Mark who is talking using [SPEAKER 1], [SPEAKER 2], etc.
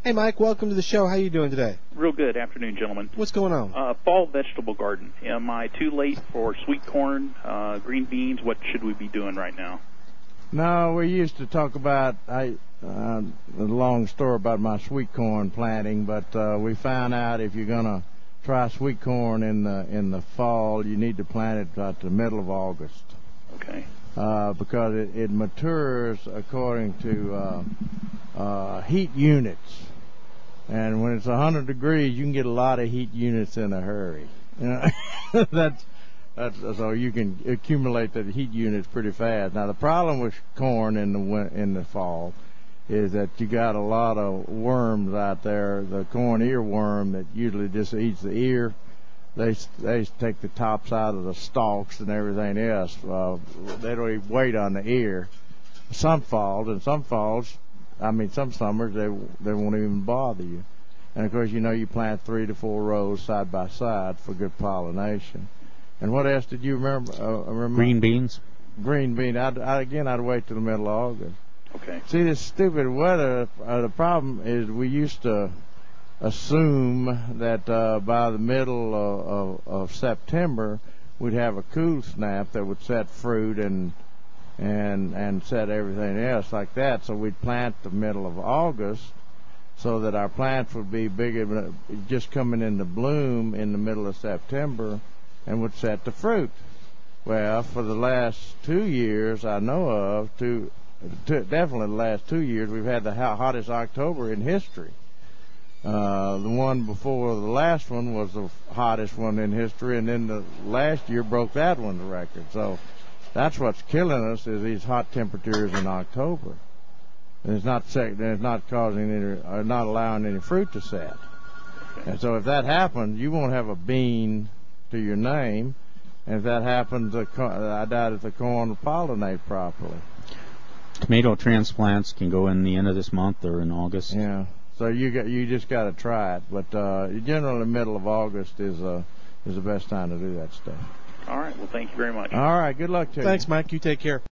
[SPEAKER 1] Hey, Mike, welcome to the show. How you doing today?
[SPEAKER 2] Real good. Afternoon, gentlemen.
[SPEAKER 1] What's going on?
[SPEAKER 2] Fall vegetable garden. Am I too late for sweet corn, green beans? What should we be doing right now?
[SPEAKER 3] No, we used to talk about a long story about my sweet corn planting, but we found out if you're gonna try sweet corn in the fall, you need to plant it about the middle of August.
[SPEAKER 2] Okay.
[SPEAKER 3] Because it matures according to heat units. And when it's 100 degrees, you can get a lot of heat units in a hurry. You know? that's so you can accumulate the heat units pretty fast. Now the problem with corn in the fall is that you got a lot of worms out there. The corn earworm that usually just eats the ear. They take the tops out of the stalks and everything else. They don't even wait on the ear. Some falls, some summers they won't even bother you. And of course, you plant 3 to 4 rows side by side for good pollination. And what else did you remember?
[SPEAKER 4] Green beans.
[SPEAKER 3] Green bean. I'd wait till the middle of August.
[SPEAKER 2] Okay.
[SPEAKER 3] See, this stupid weather. The problem is we used to assume that by the middle of September we'd have a cool snap that would set fruit and set everything else like that. So we'd plant the middle of August so that our plants would be bigger, just coming into bloom in the middle of September, and would set the fruit. Well, for the last 2 years I know of, definitely the last 2 years, we've had the hottest October in history. The one before the last one was the hottest one in history, and then the last year broke that one's record. So that's what's killing us, is these hot temperatures in October. And it's not allowing any fruit to set. And so if that happens, you won't have a bean to your name. And if that happens, I doubt if the corn will pollinate properly.
[SPEAKER 4] Tomato transplants can go in the end of this month or in August.
[SPEAKER 3] Yeah. So you just got to try it. But generally, the middle of August is the best time to do that stuff.
[SPEAKER 2] All right. Well, thank you very much.
[SPEAKER 3] All right. Good luck to you.
[SPEAKER 1] Thanks, Mike. You take care.